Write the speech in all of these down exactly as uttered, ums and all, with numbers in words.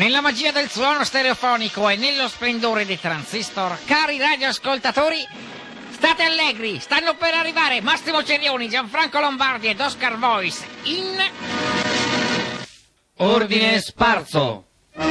Nella magia del suono stereofonico e nello splendore dei transistor, cari radioascoltatori, state allegri, stanno per arrivare Massimo Cerioni, Gianfranco Lombardi ed Oscar Voice in... Ordine Sparso.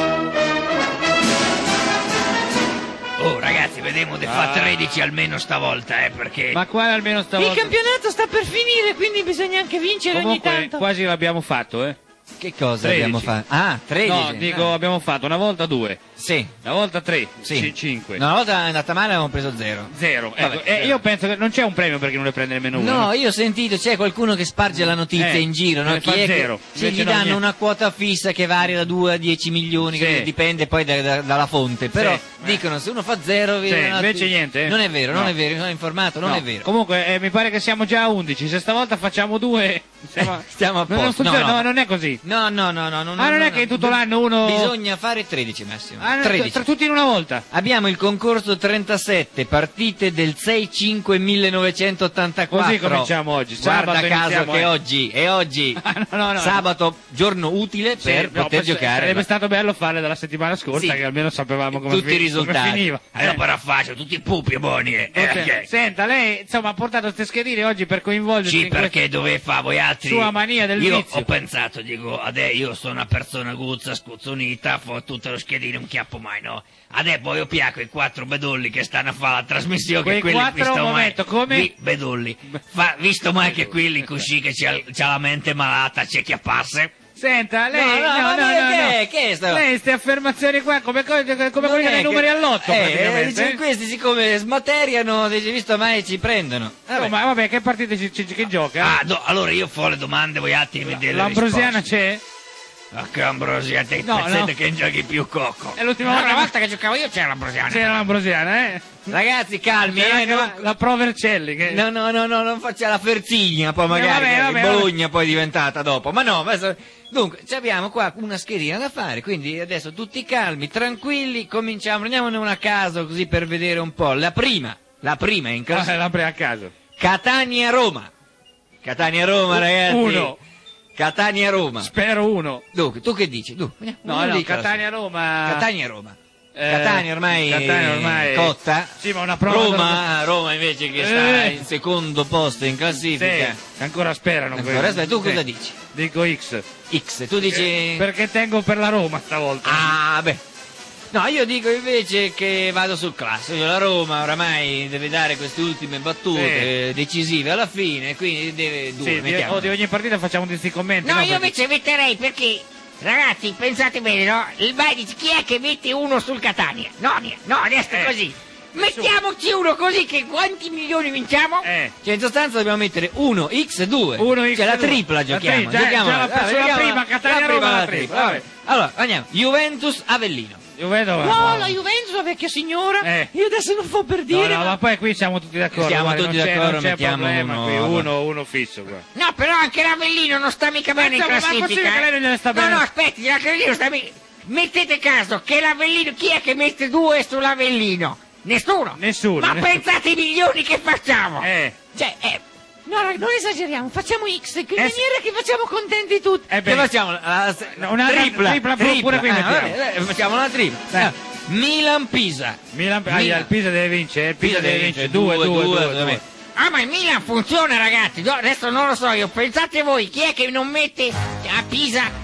Oh ragazzi, vedremo di fa tredici almeno stavolta, eh, perché... Ma quale almeno stavolta? Il campionato sta per finire, quindi bisogna anche vincere Comunque, ogni tanto. quasi l'abbiamo fatto, eh. Che cosa tredici. abbiamo fatto? Ah, tredici. No, dico, Ah. abbiamo fatto una volta due, Sì. una volta tre, Sì. c- cinque, No, una volta è andata male, avevamo preso zero. zero. Vabbè, Ecco, eh, zero. io penso che non c'è un premio per chi non ne prende nemmeno uno. No, io ho sentito, c'è qualcuno che sparge la notizia Eh, in giro, no? ne fa Chi è che- zero. sì, Invece gli no, danno niente. una quota fissa che varia da due a dieci milioni, Sì. che dipende poi da- da- dalla fonte. Però Sì. dicono se uno fa zero, Sì, viene una- invece niente, eh. Non è vero, non No. è vero, sono informato, non No. è vero. Comunque, eh, mi pare che siamo già a undici. Se stavolta facciamo due, stiamo, Eh, stiamo a non- non posto. funziona, No, no. no, non è così. No, no, no, no, no. Ah, non no, è no. che tutto l'anno uno- Bisogna fare tredici massimo. Ah, no, tredici. tra tutti in una volta. Abbiamo il concorso trentasette, partite del sei cinque millenovecentottantaquattro. Così cominciamo oggi. Guarda Sabato caso iniziamo, che eh. oggi è oggi. Ah, no, no, no. Sabato, giorno utile Sì, per no, poter poi giocare. Sarebbe stato bello farle dalla settimana scorsa, Sì. che almeno sapevamo come, Tutti i fi- risultati. come finiva. Allora Eh. però faccio tutti pupi buoni, eh. Ok. eh, Senta, lei insomma ha portato queste schedine oggi per coinvolgerci Sì, in perché dove fa voi altri? Sua mania del io vizio. ho pensato, dico, adesso io sono una persona guzza, scuzzonita, fa tutto lo schedino, non chiappo mai, no? Adesso poi io piacco i quattro bedolli che stanno a fare la trasmissione, Quei che quelli quattro, visto un mai, momento, come? vi- bedolli. Fa, visto mai che quelli così che c'ha, c'ha la mente malata, c'è chi appasse? Senta, lei No, no, ma che- che è sta- Lei queste affermazioni qua come, co- come Non quelli è dei che- numeri all'otto eh, praticamente. dice, eh? questi siccome smateriano, dice, visto mai ci prendono. Vabbè. Oh, ma vabbè, che partite ci, ci- che gioca? Ah, no, allora io fo le domande, voi altri mi dite le L'Ambrosiana risposte. c'è? Ah, che Ambrosia, te No, pensate no. che non giochi più cocco. È l'ultima L'altra volta volta che giocavo io c'era l'Ambrosiana. c'era l'Ambrosiana, eh? Ragazzi, calmi, C'era eh, anche no- la, la Provercelli che... No, no, no, no, non faccia la Ferzigna, poi magari, vabbè, che vabbè, Bologna poi è diventata dopo. Ma no, ma so- dunque, ci abbiamo qua una schedina da fare, quindi adesso tutti calmi, tranquilli, cominciamo, prendiamone una a caso così per vedere un po'. La prima, la prima è in Ah, classifica. la pre a caso. Catania-Roma. Catania-Roma, ragazzi. Uno. Catania-Roma. Spero uno. Dunque, tu che dici? Tu, No, uno no, di classifica. Catania-Roma... Catania-Roma. Eh, Catania ormai, Catania ormai- cotta. Sì, ma una prova... Roma, Roma invece che sta Eh. in secondo posto in classifica. Sì, ancora sperano. Ancora, quelli. aspetta, tu Sì. cosa dici? Dico X. X, tu dici... Perché tengo per la Roma stavolta. Ah, beh. No, io dico invece che vado sul classico. La Roma oramai deve dare queste ultime battute eh, decisive alla fine, quindi deve due. Sì, di, mettiamo. o di ogni partita facciamo questi commenti. No, no? io Perché- invece metterei perché, ragazzi, pensate bene, no? Il Vai dice chi è che mette uno sul Catania? No, ni- no, adesso è Eh, così. Mettiamoci uno così che quanti milioni vinciamo? Eh. Cioè, in sostanza dobbiamo mettere uno x due. uno x Cioè, la due. tripla La giochiamo. tri- già- giochiamo già la- ah, sulla giochiamo prima, Catania, la Roma, la la tripla, vabbè. Allora, andiamo. Juventus Avellino. Io vedo... Oh, la Juventus, la vecchia signora. Eh. Io adesso non fo per No, dire. no, ma... ma poi qui siamo tutti d'accordo. Siamo guarda, tutti non c'è- d'accordo, non c'è mettiamo problema uno, qui, vabbè. uno, uno fisso qua. No, però anche l'Avellino non sta mica bene in Insomma, ma è classifica. possibile che lei non gliene sta no, bene? no, aspetti, l'Avellino sta bene. Mettete caso che l'Avellino, chi è che mette due sull'Avellino? Nessuno. Nessuno, Ma nessuno. pensate ai milioni che facciamo. Eh, Cioè, eh, No, raga, non esageriamo, facciamo X, in Eh, maniera che facciamo contenti tutti. eh Che beh, facciamo? La, No, una tripla, tripla, pure qui Ah, mettiamo. vabbè, eh, facciamo una tripla. Eh. Ah, Milan-Pisa. Milan, ah, Milan. il Pisa deve vincere, il Pisa, Pisa deve deve vincere, vincere, due, due, due, due, due, vabbè. due. Ah, ma il Milan funziona, ragazzi. No, adesso non lo so io. Pensate voi, chi è che non mette a Pisa?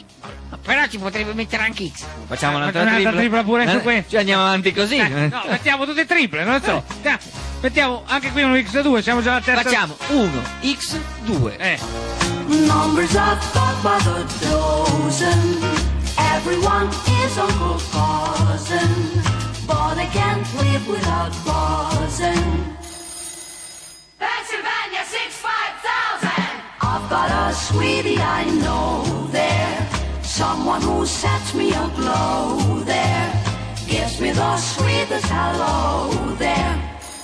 Però ci potrebbe mettere anche X. Facciamo Ah, un'altra un'altra tripla. tripla pure su Eh, questo. Cioè andiamo avanti così. Eh, no, mettiamo tutte triple, non lo so. Dai, mettiamo anche qui uno X due, siamo già alla terza. Facciamo uno x due. Eh, Numbers are thought by the dozen. Everyone is Uncle Cousin, but they can't live without buzzing. Pennsylvania six five thousand. I've got a sweetie I know there, someone who sets me aglow there, gives me the sweetest hello there.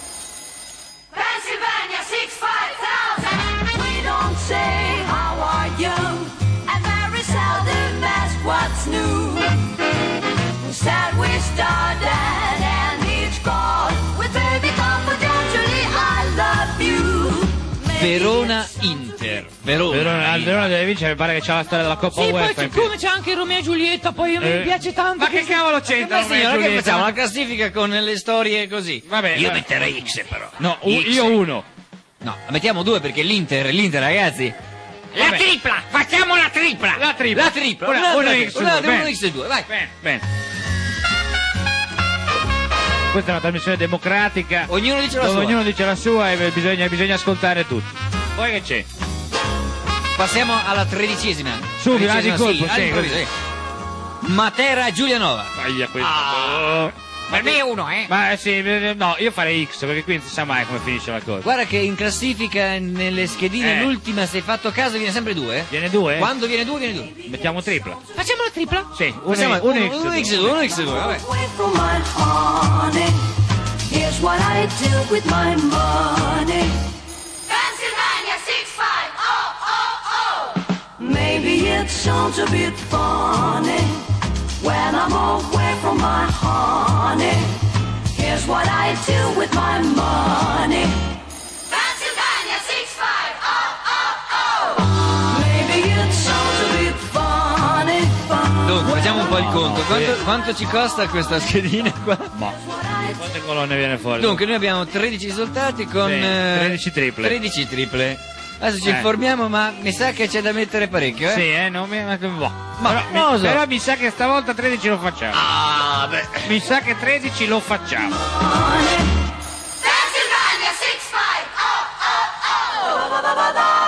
Pennsylvania six five thousand. We don't say how are you, and very seldom ask what's new. Instead we start at and each call with baby confidentially I love you. Verona Inter. Verona. Verona, il Verona deve vincere, mi pare che c'ha la storia della Coppa Sì, poi UEFA in più. siccome c'è anche Romeo e Giulietta, poi a me Eh. mi piace tanto. Ma che cavolo c'entra? Ma sì, Romeo e non è che Giulietta? facciamo una classifica con le storie così. Vabbè, Io vabbè. metterei X però. No, u- X. io uno. No, mettiamo due perché l'Inter, l'Inter ragazzi. La Vabbè. tripla, facciamo la tripla. La tripla. La tripla, Una, una, una una, X una, due, una bene. X due, vai. Bene, bene. Questa è una trasmissione democratica. Ognuno dice la dove sua. ognuno dice la sua e bisogna, bisogna ascoltare tutti. Poi che c'è? Passiamo alla tredicesima. Subito, Tredicesima, ah, di colpo, sì, sì, all'improvviso, sì. Matera Giulianova. Aia, questa. Ah. Oh. Per me è uno, eh. Ma eh, sì, eh, no, io farei X perché qui non si sa mai come finisce la cosa. Guarda che in classifica nelle schedine Eh. l'ultima, se hai fatto caso, viene sempre due. eh. Viene due? Quando viene due, viene due. Mettiamo tripla. Facciamo la tripla? Sì, uno, Facciamo uno, uno, uno X due, uno X due, vabbè. Away from my honey. Here's what I do with my money. Pennsylvania six five oh oh oh. Maybe it sounds a bit funny when I'm away from my honey. Here's what I do with my money. Pennsylvania six five oh oh oh. Maybe it sounds a bit funny, funny. Dunque, facciamo un po' il conto. Quanto, quanto ci costa questa schedina qua? Ma quante colonne viene fuori? Dunque, noi abbiamo tredici risultati con Sì, eh, tredici triple. tredici triple. Adesso ci Eh. informiamo, ma mi sa che c'è da mettere parecchio, eh? Sì, eh, non mi... Ma, boh. Ma però, non lo mi, so. però mi sa che stavolta tredici lo facciamo. Ah, beh. Mi sa che tredici lo facciamo. Pennsylvania six five oh oh oh.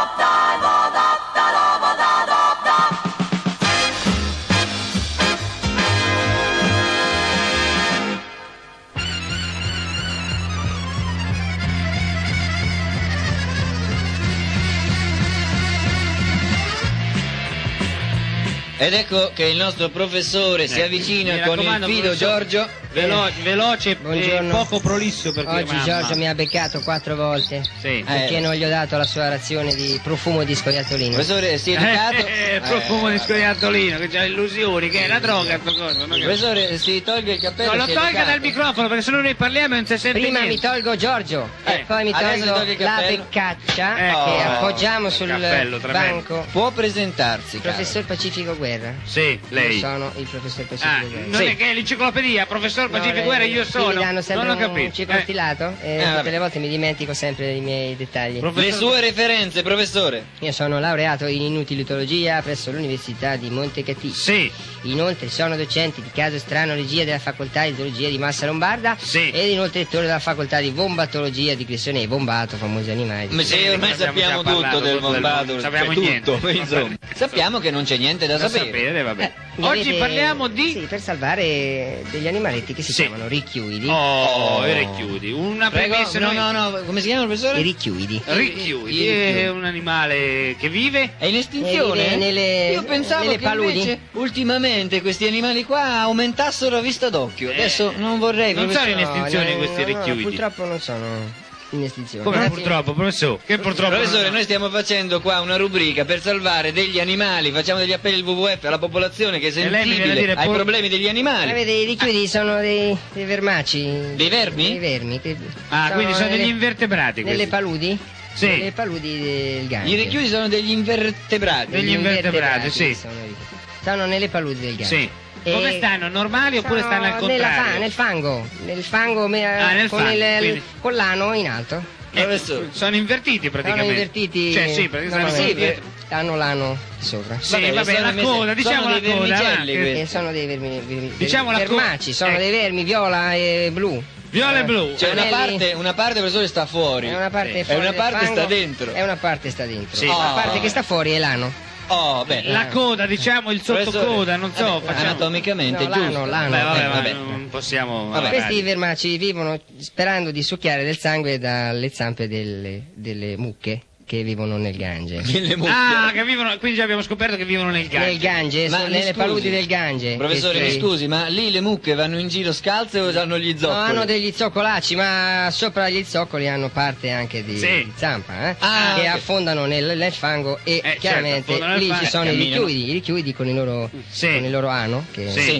Ed ecco che il nostro professore si Eh, avvicina mi con il raccomando, fido professor- Giorgio. Velo- veloce e Buongiorno. poco prolisso perché Oggi mamma. Giorgio mi ha beccato quattro volte Sì. perché non gli ho dato la sua razione di profumo di scoiattolino. Professore, si è educato. Eh, eh, profumo Eh, di scoiattolino, che c'ha illusioni, che è la droga sto coso. non che- Professore, si tolga il cappello. No, lo si è tolga educato. dal microfono perché se non ne parliamo non si sente Prima mi niente. tolgo Giorgio Eh, e poi mi adesso tolgo togli il la cappello. beccaccia Ecco. che Oh, appoggiamo sul cappello tremendo. banco. Può presentarsi, caro. Professor Pacifico Guerra. Sì, lei. Io sono il professor Pacifico Ah, Guerra. non Sì. è che è l'enciclopedia, professor Pacifico No, Guerra, eh, io qui sono. Mi danno sempre non ho un capito. circonfilato e Eh, tutte vabbè. le volte mi dimentico sempre i miei dettagli. Professor- Le sue referenze, professore. Io sono laureato in inutilitologia presso l'Università di Montecatini. Sì, Inoltre sono docente di casostranologia della facoltà di zoologia di Massa Lombarda Sì. ed inoltre direttore della facoltà di vombatologia di Cristione Vombato, famosi animali. Ma sì, ormai abbiamo sappiamo già parlato tutto del tutto del Mombato, mondo, sappiamo cioè, niente. tutto, insomma. Sappiamo che non c'è niente da da sapere. sapere, vabbè. Eh, Oggi avete- parliamo di... Sì, per salvare degli animaletti che si Sì. chiamano richiudi. Oh, Oh. i richiudi. Una Prego, premessa no, noi- no, no, come si chiama il I professore? richiudi. Richiudi, I richiudi. è un animale che vive? È in estinzione? Eh, vive nelle- Io pensavo nelle che paludi. invece ultimamente questi animali qua aumentassero a vista d'occhio. Eh, Adesso non vorrei non professore. sono in estinzione no, questi no, no, richiudi. purtroppo non sono in estinzione. Come Infatti- purtroppo, professore? Che purtroppo... Professore, non- noi stiamo facendo qua una rubrica per salvare degli animali, facciamo degli appelli al W W F alla popolazione che è E lei mi viene a sensibile dire ai pur- problemi degli animali. Avete, i richiudi sono dei, dei vermaci. Dei vermi? Dei vermi. che Ah, quindi sono nelle- degli invertebrati Nelle questi. paludi? Sì. Nelle paludi del Gange. I richiudi sono degli invertebrati. Degli invertebrati, sì. Sono, stanno nelle paludi del Gange. Sì. E- Come stanno? Normali oppure stanno al nella contrario? fa- nel fango. Nel fango me- Ah, nel con, fango, il, quindi- con l'ano in alto. Eh, Professore. sono invertiti Sono praticamente. invertiti. Cioè sì, perché sono normalmente. invertiti. Hanno l'ano sopra. Sì, Vabbè, vabbè, sono la mese- coda, diciamo sono la dei coda. vermicelli va, che- questi. E sono dei vermi, vermi- Diciamo la co- vermaci, sono ecco. dei vermi viola e blu. Viola e blu. Cioè una Anelli. parte, una parte professore sta fuori. È una parte Sì. fuori E una del parte fango, sta dentro. E una parte sta dentro. Sì. La Oh. parte che sta fuori è l'ano. Oh, beh. La coda, diciamo, il sottocoda, non so, Vabbè, facciamo... anatomicamente No, giusto. l'ano, l'ano. Vabbè, vabbè, Eh, ma vabbè. non possiamo... Vabbè. Questi vermaci vivono sperando di succhiare del sangue dalle zampe delle, delle mucche che vivono nel Gange. Le mucche. Ah, che vivono, quindi già abbiamo scoperto che vivono nel Gange. Nel Gange, Ma sono mi nelle scusi, paludi del Gange. Professore, mi Questi- scusi, ma lì le mucche vanno in giro scalze o hanno gli No, zoccoli? hanno degli zoccolacci, ma sopra gli zoccoli hanno parte anche di, Sì. di zampa, eh? Ah, che ok. affondano nel, nel fango e certo, chiaramente affondano nel lì fango ci e sono i camminano. richiudi, i richiudi con il loro, Sì. con il loro ano che, Sì. Sì.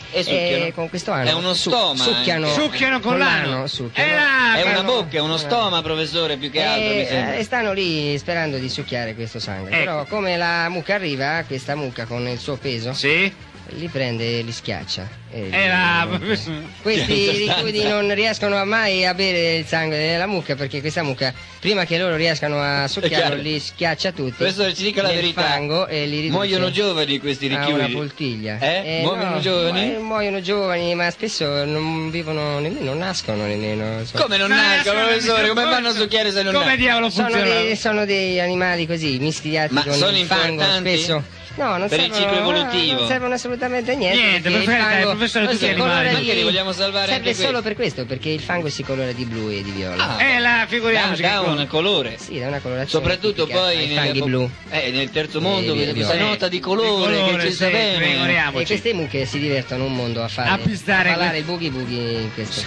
E succhiano? E con questo ano È uno su- stoma, succhiano, eh. Succhiano con l'ano. succhiano. Eh, là, È una però- bocca, è uno stoma, professore, più che altro, mi E, sembra. eh, stanno lì sperando di succhiare questo sangue. Ecco. Però come la mucca arriva, questa mucca con il suo peso Sì? li prende e li schiaccia. E Eh, là, li- professore. Questi Certo, ricudi non riescono mai a bere il sangue della mucca perché questa mucca, prima che loro riescano a succhiarlo, chiaro. li schiaccia tutti. Professore, ci dica la nel verità. fango e li riduce Muoiono giovani questi a richiudi? una poltiglia. Eh? Muoiono no, giovani? mu- muoiono giovani, ma spesso non vivono nemmeno, non nascono nemmeno. so- Come non Ma nascono, nascono- professore? Come fanno a succhiare se non Come nascono? diavolo Sono funziona? dei, sono dei animali così mischiati Ma con sono il fango importanti? spesso. No, non Per il servono, ciclo evolutivo? non servono assolutamente a niente. Niente, perché il perfetto, fango eh, professore, tutti si animali. colora Perché di- li vogliamo salvare serve anche solo questi? per questo, perché il fango si colora di blu e di viola. Ah, Eh, là, dà, figuriamoci. dà che un cosa. colore. Sì, è una colorazione Soprattutto tipica poi ai nel, fanghi blu. eh, nel terzo mondo Eh, vede questa viola. nota di colore, Di colore, che ci sta sì, bene. E figuriamoci. queste mucche si divertono un mondo a fare A pistare a ballare que- il boogie boogie in questo.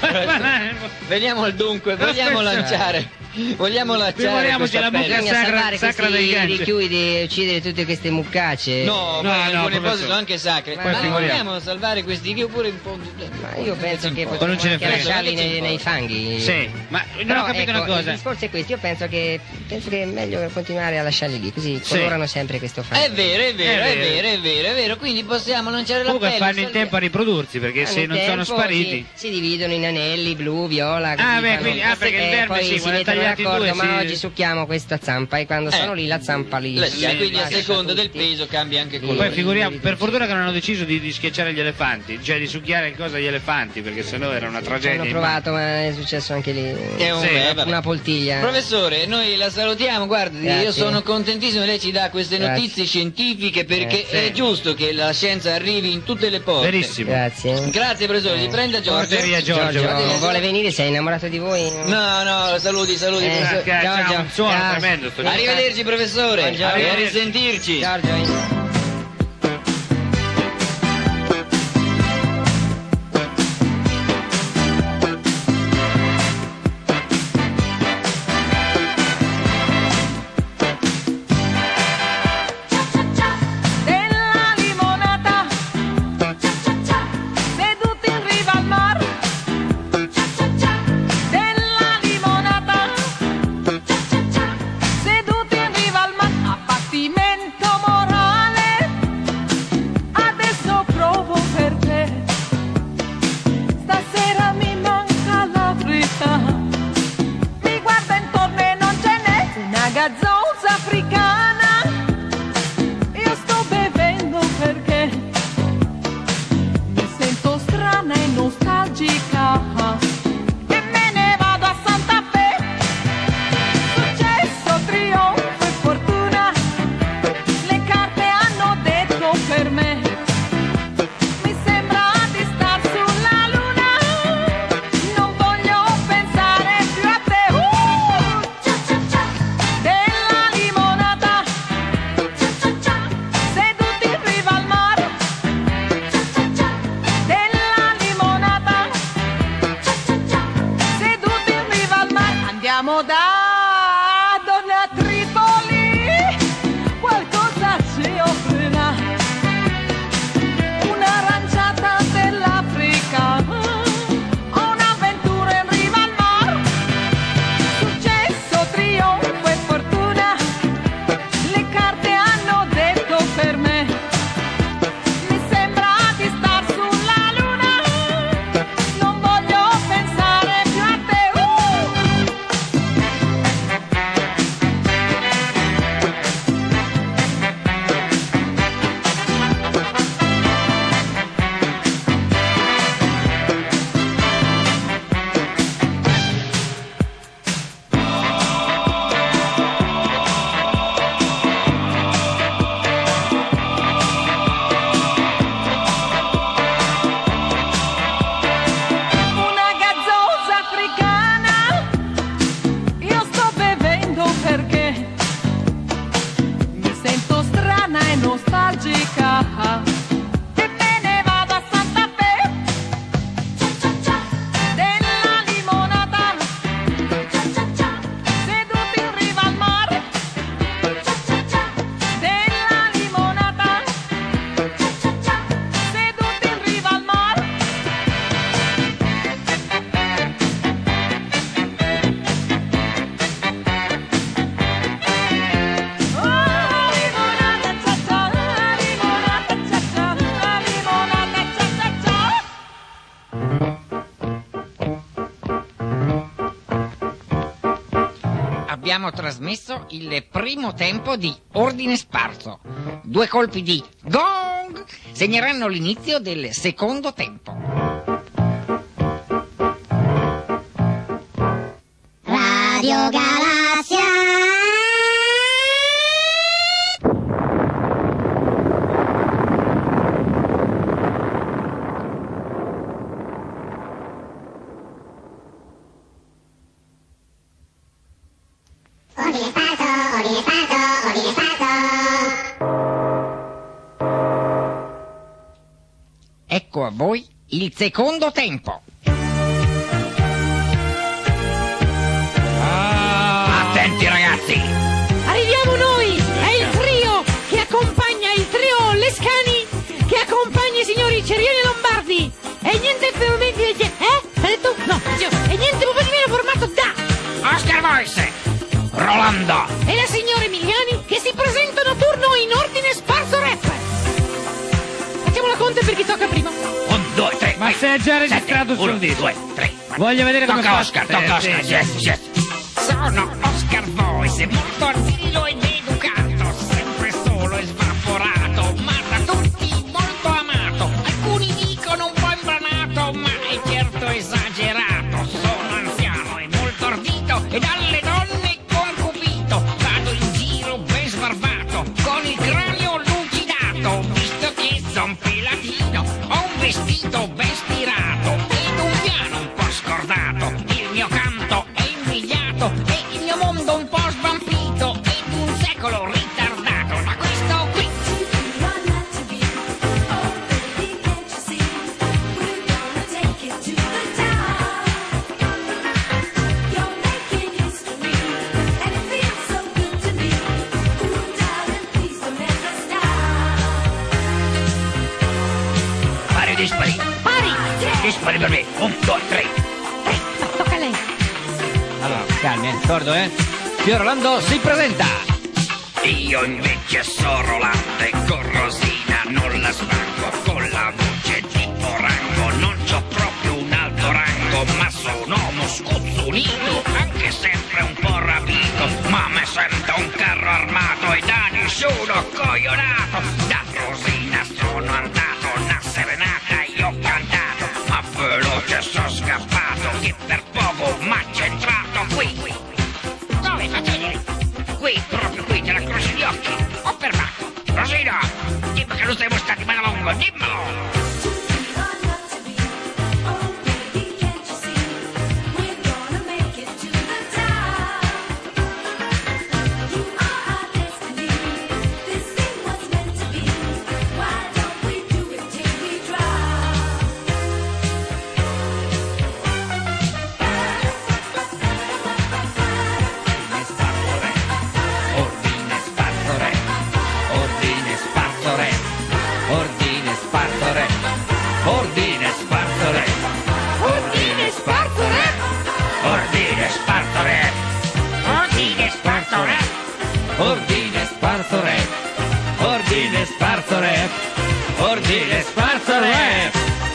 Veniamo al dunque, vogliamo Aspetta. lanciare, vogliamo lanciare Figuriamoci questo la appello. bocca Bisogna sacra- salvare sacra questi dei ganci. richiudi e uccidere tutte queste muccacce. No, No, ma no, alcune cose professore. sono anche sacre. Ma Ma figuriamo. vogliamo salvare questi che pure in fondo. Ma io penso che non potremmo ce ne anche frega. lasciarli Non ce ne nei, nei fanghi. Sì, ma non Però, ho capito ecco, una cosa. il discorso è questo, io penso che, penso che è meglio continuare a lasciarli lì, così Sì. colorano sempre questo fango. È vero, è vero, È è vero. vero, è vero, è vero. Quindi possiamo lanciare Comunque l'appello. fanno in salviamo- tempo a riprodursi, perché se Nel non sono tempo spariti. Si, si dividono in anelli blu, viola. così Ah, beh, fanno- quindi- ah, perché il e verme, poi sì, si quando è mettono tagliato in d'accordo, due ma si- oggi succhiamo questa zampa e quando Eh. sono lì la zampa lì. La- si quindi a lascia seconda del tutti. peso cambia anche il Sì. Poi colore. figuriamo, per fortuna che non hanno deciso di, di schiacciare gli elefanti, cioè di succhiare il coso agli elefanti, perché sennò era una Ci tragedia. hanno provato, ma è successo anche lì. Che è un- Sì, eh, vabbè. Una poltiglia. Professore, noi la salutiamo, guardi, Grazie. io sono contentissimo, lei ci dà queste Grazie. notizie scientifiche perché Grazie. è giusto che la scienza arrivi in tutte le porte. Verissimo. Grazie. Grazie professore, si prenda Giorgio. Porteria Giorgio. Giorgio, vuole venire? Sei innamorato di voi? No, no, saluti, saluti. Eh, professore. Ciao, ciao, Giorgio, un suono ciao. tremendo sto Arrivederci professore, Buongiorno. e a risentirci. Giorgio. Della limonata, seduti in riva al mar. Della limonata, seduti in riva al mar. Abbattimento morale, adesso provo per te. Stasera mi manca l'Africa. Mi guarda intorno e non ce n'è una gazzosa africana. Io sto bevendo perché mi sento strana e nostalgica e me ne vado a Santa Fe. Successo, trionfo e fortuna, le carte hanno detto per me. Mi sembra di star sulla luna, non voglio pensare più a te. Uh! Della limonata, seduti in riva al mar. Della limonata, seduti in riva al mar. Andiamo da Donna Tripoli, qualcosa ci offrirà. Un'aranciata dell'Africa, un'avventura in riva al mar. Successo, trionfo e fortuna, le carte hanno detto per me. Mi sembra di star sulla luna, non voglio pensare più a te. Uh! Una gazzosa africana, io sto bevendo perché mi sento strana e nostalgica e me ne vado a Santa Fe. Della limonata, seduti in riva al mar. Della limonata, seduti in riva al mar. abbiamo trasmesso il primo tempo di Ordine Sparso. Due colpi di gong segneranno l'inizio del secondo tempo. Radio Galassia. Ordine sparso, ordine sparso, ordine sparso. Ecco a voi il secondo tempo. Attenti ragazzi! Arriviamo noi! È il trio che accompagna il trio Lescani, che accompagna i signori Cerioni e Lombardi. E niente fermenti. Eh? Ha detto? No, e niente proprio di meno formato da Oscar Voice, Rolando! e la signora Emiliani, che si presentano a turno in Ordine Sparso Rap. Facciamo la conta per chi tocca prima. Un, due, tre, Ma vai. se è già registrato Sette, uno, sul disco. due, tre, vai. Voglio vedere come Tocca fa. Oscar, Eh, tocca sì, Oscar, sì. yes, yes. sono Oscar Voice, molto arzillo ed educato, sempre solo e svaporato, ma da tutti molto amato. Alcuni dicono un po' imbranato, ma è certo esagerato. Sono anziano e molto ardito e dalle donne concupito. Vado in giro ben sbarbato, con il cranio lucidato, visto che son pelatino. Ho un vestito ben stirato ed un piano un po' scordato. Il mio canto è invidiato e il mio mondo un po' svampito ed un secolo ritardato da questo qui. Pari dispari. Pari! Dispari per me. Un, due, tre. Tocca a lei. Allora, calmi, eh, d'accordo, eh? Signor Rolando si presenta. Io invece sono Rolando e con Rosina non la sbanco. Con la voce tipo rango non c'ho proprio un alto rango, ma sono un uomo scuzzunito, anche sempre un po' rapito. Ma me sento un carro armato e da nessuno coglionato. Da Rosina sono andato, una serenata io ho cantato, ma veloce sono scappato che per poco m'ha centrato qui. Dove? Faccio vedere. Qui, proprio qui, te la croce gli occhi. Ho fermato. Rosina, dimmi che non siamo stati male a lungo, dimmelo! Ordine sparso re. Ordine sparso re. Ordine sparso re. Ordine sparso re. Ordine Sparso Rap. Ordine sparto re! Ordine sparso re. Ordine sparso re. Ordine sparso re. Ordine sparso re.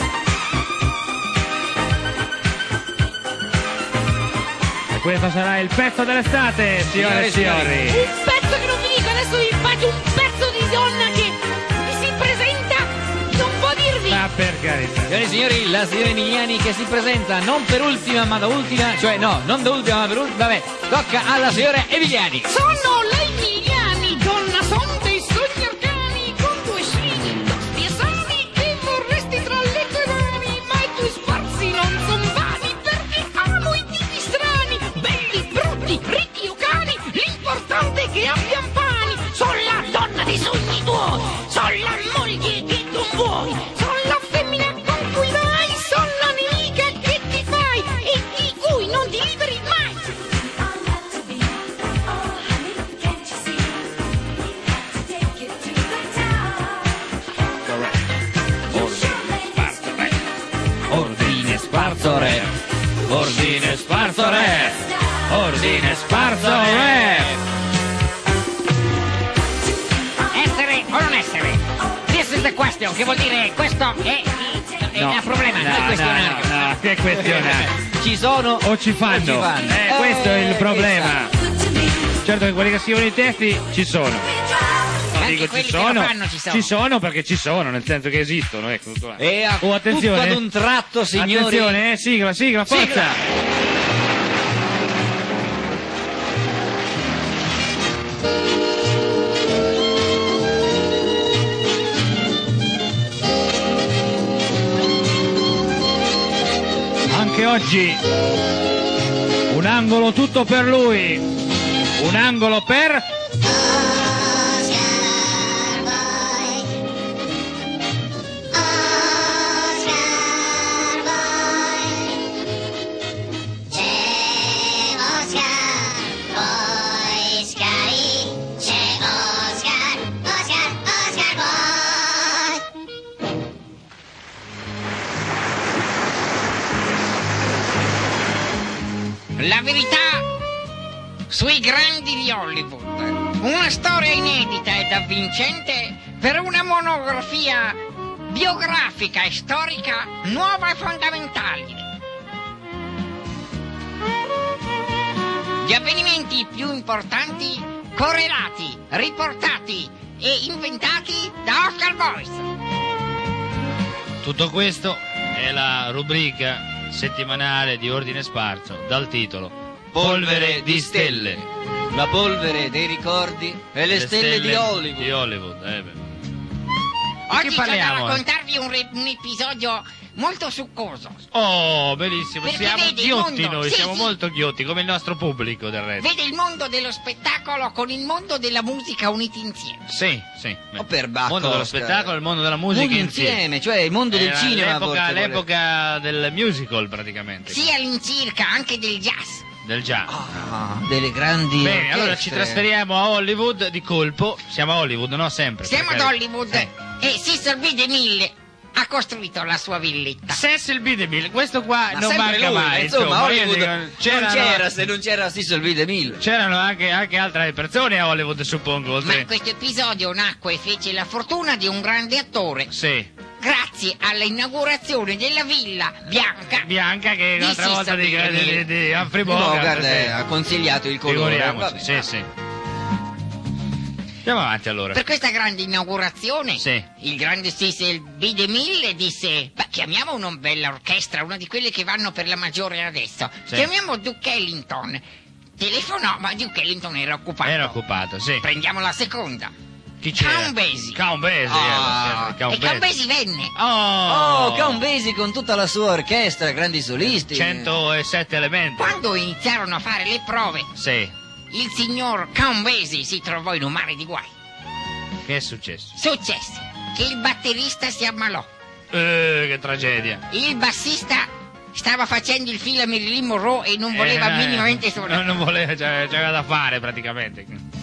E questo sarà il pezzo dell'estate, signore e signori. Un pezzo che non vi dico, adesso vi faccio un pezzo di donna che vi si presenta, non può dirvi. Ma per carità. Signore e signori, la signora Emiliani che si presenta non per ultima ma da ultima, cioè no, non da ultima ma per ultima, vabbè, tocca alla signora Emiliani. Sono le Emiliani, donna son dei sogni arcani, con due scini tosti e sani, che vorresti tra le tue mani, ma i tuoi sforzi non son vani, perché amo i tipi strani, belli, brutti, ricchi o cani, l'importante è che abbiam pani, son la donna dei sogni tuoi, son la moglie che tu vuoi, son la femmina con cui vai, son la nemica che ti fai e di cui non ti liberi mai. Ordine sparso re. Ordine sparso re. Ordine sparso re. Essere o non essere? This is the question, che vuol dire questo è, è No, il problema, non no, il questionario. no, no, che questionario. Ci sono O ci fanno. o ci fanno. Eh, questo è il Eh, problema. Good to me. Certo che quelli che scrivono i testi ci sono. No, Anche dico quelli ci che lo sono, fanno ci sono. ci sono perché ci sono, nel senso che esistono, ecco. Tutto là. E a Oh, attenzione. tutto ad un tratto, signori. Attenzione, eh, sigla, sigla, forza! Sigla. Anche oggi un angolo tutto per lui, un angolo per La verità sui grandi di Hollywood. Una storia inedita ed avvincente per una monografia biografica e storica nuova e fondamentale. Gli avvenimenti più importanti correlati, riportati e inventati da Oscar Boyce. tutto questo è la rubrica settimanale di Ordine Sparso dal titolo Polvere di stelle. La polvere dei ricordi e le, stelle, di Hollywood. Di Hollywood, eh beh. Oggi c'è da parliamo, eh? raccontarvi un, re- un episodio molto succoso. Oh, bellissimo, Perché siamo vede il ghiotti mondo, noi, sì, siamo sì. molto ghiotti, come il nostro pubblico del resto. Vede il mondo dello spettacolo con il mondo della musica uniti insieme. Sì, sì. beh. Oh, per bacco, il mondo dello Oscar. spettacolo e il mondo della musica Mondo insieme. insieme, cioè il mondo del Era cinema. a l'epoca, volte vuole- l'epoca del musical praticamente. Sia all'incirca anche del jazz. Del jazz. Ah, delle grandi Bene, orchestre. allora ci trasferiamo a Hollywood di colpo. Siamo a Hollywood, no? Sempre. Siamo ad perché- Hollywood Eh. e Cecil B. DeMille ha costruito la sua villetta. Cecil B. DeMille, questo qua Ma non sempre manca lui, mai. insomma, io Hollywood dico, non c'erano- c'era se non c'era Cecil B. DeMille. C'erano anche, anche altre persone a Hollywood, suppongo. Ma Oltre... questo episodio nacque e fece la fortuna di un grande attore Sì. grazie all'inaugurazione della villa bianca. Bianca che Di l'altra volta di, Cecil B. di, di, di Humphrey No, Bogart. guarda, sì. eh, ha consigliato il colore. Figuriamoci, Vabbè. sì, sì. Andiamo avanti allora. Per questa grande inaugurazione, Sì. il grande Cecil B. DeMille disse: "Beh, chiamiamo una bella orchestra, una di quelle che vanno per la maggiore adesso. Sì. Chiamiamo Duke Ellington." Telefonò, ma Duke Ellington era occupato. Era occupato, sì. Prendiamo la seconda. Chi c'era? Count Basie. Count Basie, Ah, eh, Count e Count Basie venne. Oh, Oh, Count Basie con tutta la sua orchestra, grandi solisti. centosette elementi. Quando iniziarono a fare le prove, Sì. il signor Count Basie si trovò in un mare di guai. Che è successo? Successe che il batterista si ammalò. Eh, che tragedia. Il bassista stava facendo il filo a Marilyn Monroe e non voleva Eh, minimamente suonare. Non, non voleva, c'aveva, c'aveva da fare praticamente.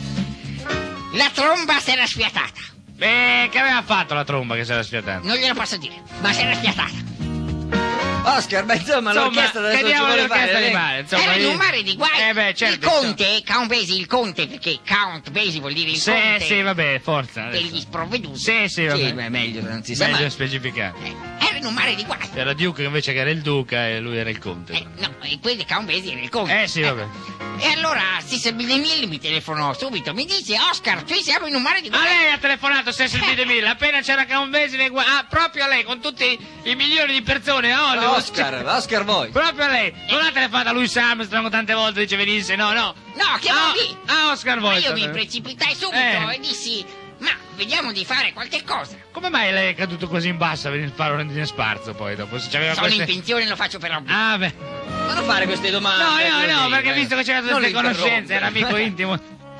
La tromba si era sfiatata. Beh, che aveva fatto la tromba che si era sfiatata? Non glielo posso dire, ma si era sfiatata. Oscar, ma insomma, l'orchestra che adesso ci diavolo vuole l'orchestra fare. di lei? mare, insomma, Era in io- un mare di guai. Eh beh, certo, il conte, Count Basie, il conte, perché Count Basie vuol dire il Sì, conte sì, vabbè, forza. degli adesso. sprovveduti. Sì, sì, vabbè. Sì, beh, meglio, non si sa Meglio mai. specificare. Eh, Era in un mare di guai. Era Duke invece che era il duca e lui era il conte. Eh, no, e quello di Count Basie era il conte. Eh sì, vabbè. E allora Cecil B. DeMille mi telefonò subito, mi dice: Oscar, qui siamo in un mare di A guai. lei ha telefonato Cecil B. DeMille, appena c'era Count Basie nei guai. Ah, proprio a lei, con tutti i milioni di persone a Hollywood. Oscar, Oscar voi. Proprio a lei. Non ha telefonato a Louis Armstrong tante volte, dice venisse, no, no. No, chiamò Ah, lì. ah, Oscar Ma Voigt. io mi precipitai subito Eh. e dissi: ma vediamo di fare qualche cosa. Come mai lei è caduto così in basso a venire a fare un ordine sparso poi dopo? Se c'aveva Sono queste... in pensione, lo faccio per obbligo. Ah, beh. Ma non fare queste domande. No, no, così, no, perché eh. visto che c'era tutte Non queste lo conoscenze, era interrompere. amico intimo.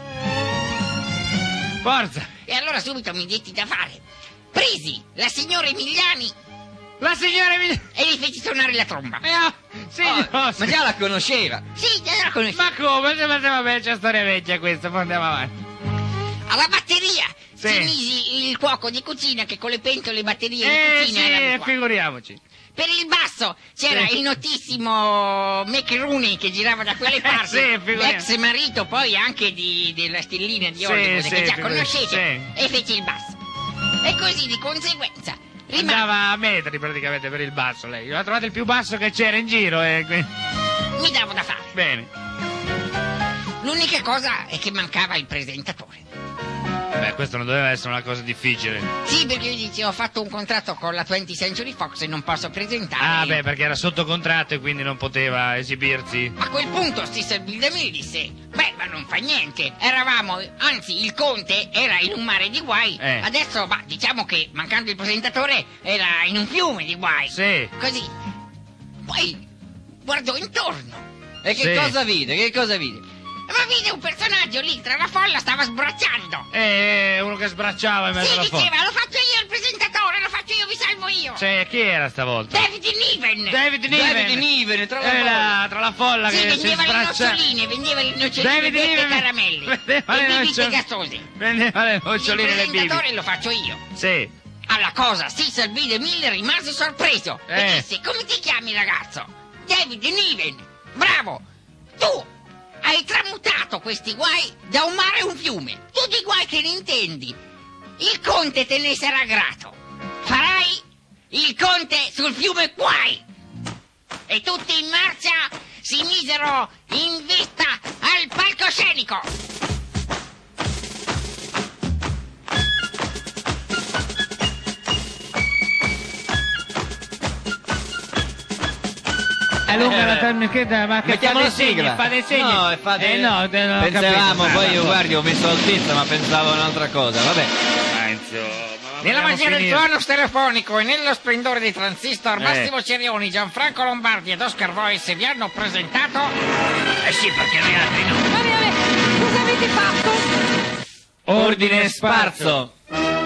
Forza. E allora subito mi detti da fare. Presi la signora Emiliani La signora mi... e gli feci suonare la tromba. Eh, ah, signor, Oh, ma già la conosceva. Sì, già la conosci. Ma come? Se ma vabbè, c'è storia vecchia questa, poi andiamo avanti. Alla batteria Sì. si misi il cuoco di cucina che con le pentole e batterie Eh di cucina era sì, di qua. figuriamoci. Per il basso c'era Sì. il notissimo Mick Rooney che girava da quelle parti, Sì, figuriamo. l'ex marito poi anche di, della stellina di Sì, Hollywood sì, che già figuriamo. conoscete, Sì. e fece il basso. E così di conseguenza rimase. Andava a metri praticamente per il basso lei. Ha trovato il più basso che c'era in giro e... qui- Mi davo da fare. Bene. L'unica cosa è che mancava il presentatore. Beh, questo non doveva essere una cosa difficile. Sì, perché io dicevo, ho fatto un contratto con la twentieth Century Fox e non posso presentare. Ah, beh, perché era sotto contratto e quindi non poteva esibirsi. A quel punto Steve Bildemini disse, beh, ma non fa niente, eravamo, anzi il conte era in un mare di guai, Eh. adesso, bah, diciamo che mancando il presentatore era in un fiume di guai. Sì. Così. Poi guardò intorno, E che Sì. cosa vide? Che cosa vide? ma vide un personaggio lì tra la folla, stava sbracciando. Eh, uno che sbracciava in mezzo Sì, alla folla. diceva, lo faccio io il presentatore, lo faccio io, vi salvo io. Cioè, chi era stavolta? David Niven. David Niven. David Niven, tra la Eh, folla. la- tra la folla Sì, che si vendeva le sbraccia. noccioline, vendeva le noccioline, David bibite e Niven caramelli, vendeva e le bibite noccioline. gassose. Vendeva le Il noccioline e le presentatore bibi. lo faccio io. Sì. Alla cosa, Cecil B. DeMille rimase sorpreso e Eh. disse, come ti chiami ragazzo? David Niven. Bravo, tu hai tramutato questi guai da un mare a un fiume. Tutti i guai che ne intendi. Il conte te ne sarà grato. Farai il conte sul fiume Guai. E tutti in marcia si misero in vista al palcoscenico. È lunga la termichetta, ma che Mettiamo fa la dei segni, sigla. fa dei segni. No, e fa dei- Eh no, te- non ho Pensavamo, capito. poi Ah, io ma- guardi, ho messo altezza, ma pensavo a un'altra cosa. Vabbè. Ah, insomma, ma Nella vogliamo magia del finire? suono stereofonico e nello splendore dei transistor, Eh. Massimo Cerioni, Gianfranco Lombardi ed Oscar Voice vi hanno presentato... Eh sì, perché noi altri no. Vabbè, vabbè, cosa avete fatto? Ordine sparso.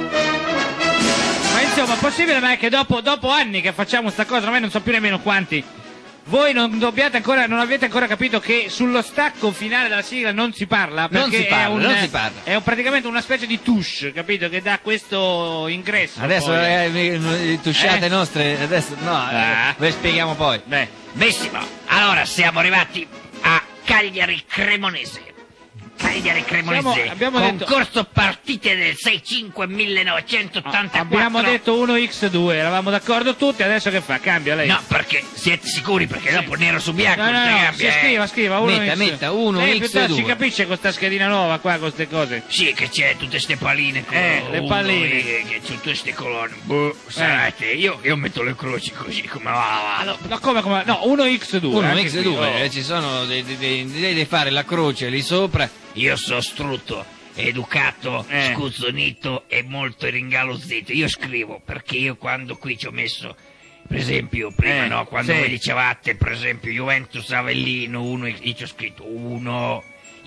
Ma insomma, possibile mai che dopo, dopo anni che facciamo sta cosa, ormai non so più nemmeno quanti, voi non dobbiate ancora, non avete ancora capito che sullo stacco finale della sigla non si parla? Non Perché si parla, è un, non si parla. È un- praticamente una specie di touche, capito? Che dà questo ingresso. Adesso poi. eh, mi- mi- tusciate Eh? nostre, adesso no, Ah. eh, ve le spieghiamo poi. Beh, Benissimo. Allora, siamo arrivati a Cagliari Cremonese. Cagliari Cremonese. Siamo- abbiamo detto- Concorso partite del sei cinque millenovecentottantaquattro. abbiamo detto uno ics due, eravamo d'accordo tutti, adesso che fa? Cambia lei? No, perché siete sicuri? Perché dopo nero su bianco No, no, non no, cambia, si eh. scriva, scriva, uno Metta, X. metta, uno Lei X piuttosto due. ci capisce con sta schedina nuova qua, con queste cose. Sì, che c'è tutte ste palline con Eh, le uno palline. e che c'è tutte ste colonne. Boh, sarete. Io, io metto le croci così come va, va. No, come, come? No, uno ics due. Uno anche X qui, due, oh. eh, ci sono dei, dei- dei- devi fare la croce lì sopra. Io sono strutto, educato, Eh. scuzzonito e molto ringalozzito. Io scrivo perché io quando qui ci ho messo, per esempio, prima Eh, no, quando sì. voi dicevate, per esempio, Juventus Avellino, uno, io ci ho scritto uno,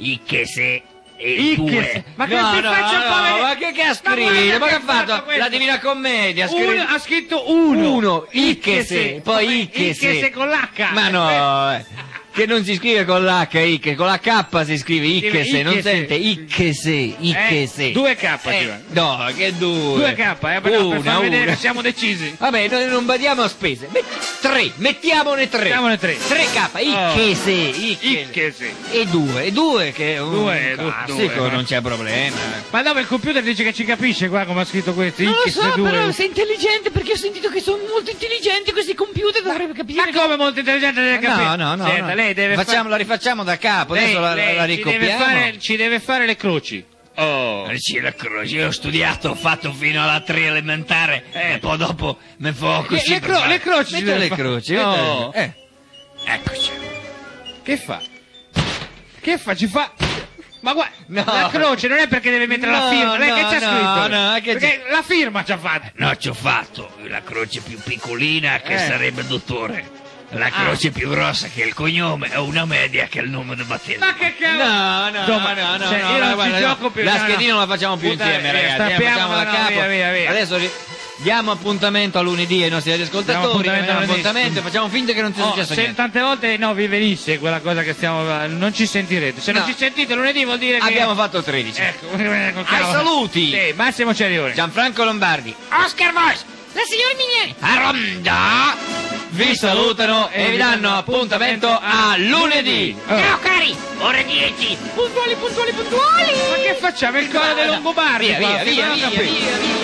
Ichese e Ichese. due. Ma che no, si no, faccia un po' no, vedere- ma che, che ha Ma scritto? guarda Ma che ha che ha fatto fatto? questo? La Divina Commedia, ha Uno, scritto... ha scritto uno. Uno, Ichese, poi Come? Ichese. Ichese con l'H. Ma no, eh, che non si scrive con l'H, Ichese, con la K si scrive Ichese, non Ichese. sente Ichese, Ichese. Eh, due K ci Eh, va. no, che due. Due K, eh, per, per Una, far vedere una. che siamo decisi. Vabbè, noi non badiamo a spese. Met- tre, mettiamone tre. Mettiamone tre. Tre K, Ichese, Ichese. Ichese. E due, e due che è un Due, due, classico, due, non no? c'è problema. Ma dove il computer dice che ci capisce qua come ha scritto questo? Non lo Ichese so, due. però sei intelligente perché ho sentito che sono molto intelligenti questi computer, dovrebbe capire. Ma come molto intelligente deve capire? No, no, no. Senta, no. lei deve Facciamo, fare... La rifacciamo da capo, lei, adesso la, lei la ci, deve ricopiamo. fare, ci deve fare le croci. Oh. Eh sì, la croce, io ho studiato, ho fatto fino alla tre elementare Eh. e poi dopo mi fa Le, così. le, per cro- fare- le croci ci Metto deve le fare. croci. Oh. Eh. Eccoci. Che fa? Che fa? Ci fa... Ma guarda, No. la croce non è perché deve mettere la No, firma, lei che no, c'ha no, scritto? no, che perché la firma ci ha fatto. No, ci ho fatto la croce più piccolina che Eh. sarebbe dottore. La croce più grossa che è il cognome e una media che è il nome del battesimo. Ma che cavolo? No, no, Insomma, no, no, cioè, no, io no, non guarda, ci no. gioco più. La no, no. schedina non la facciamo più Puttana, insieme, via, ragazzi. stappiamo, Facciamo da no, capo. via, via, via. Adesso ri- diamo appuntamento a lunedì ai nostri Diamo ascoltatori. appuntamento Diamo a lunedì. appuntamento, facciamo finta che non sia Oh, successo se niente. tante volte no, vi venisse quella cosa che stiamo. Non ci sentirete. Se non No. ci sentite lunedì vuol dire che. Abbiamo fatto tredici. Ecco, Ai saluti! Sì, Massimo Cerioni. Gianfranco Lombardi Oscar Voice, la signora Minieri. A Ronda! vi salutano e vi danno appuntamento a lunedì. Ciao cari. Ore dieci! Puntuali, puntuali, puntuali! Ma che facciamo? Il coro dei Longobardi? Via, qua, via, che via, non ho via, capito. via, via.